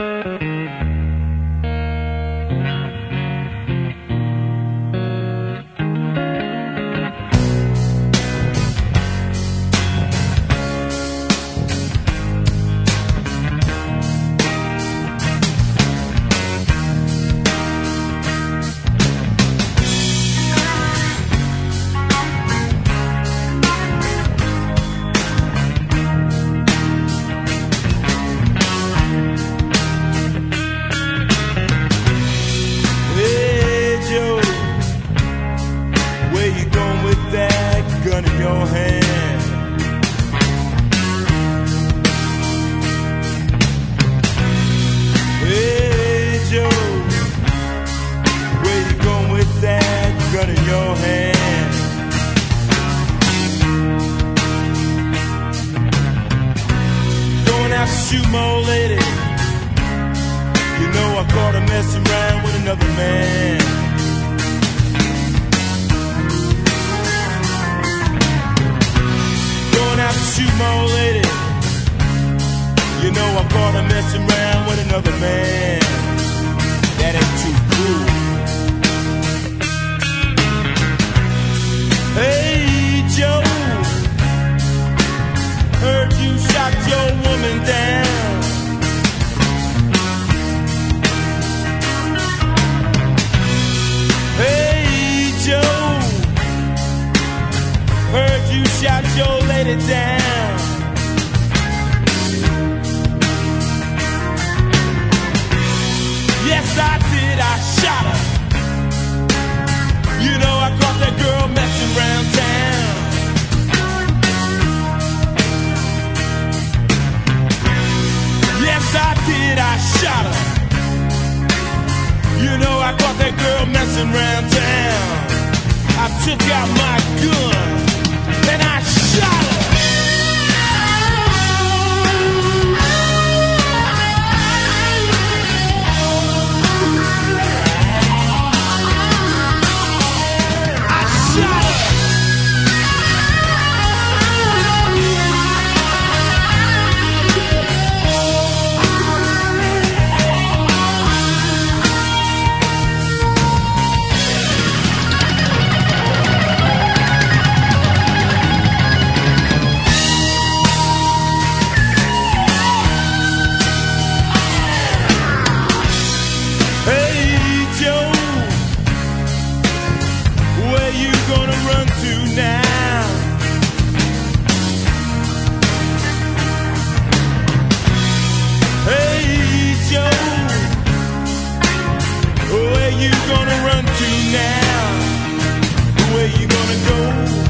Shoot my old lady. You know I caught her messing around with another man. Going out to shoot my old lady. You know I caught her messing around with another man. That ain't too cool. Hey Joe, heard you shot your woman down. Hey Joe, heard you shot your lady down. Yes I did, I shot her. You know I caught that girl messing around town. Yes, I did, I shot her. You know I caught that girl messing around town. I took out my gun and I shot her. I shot her. Where you gonna run to now? Where you gonna go?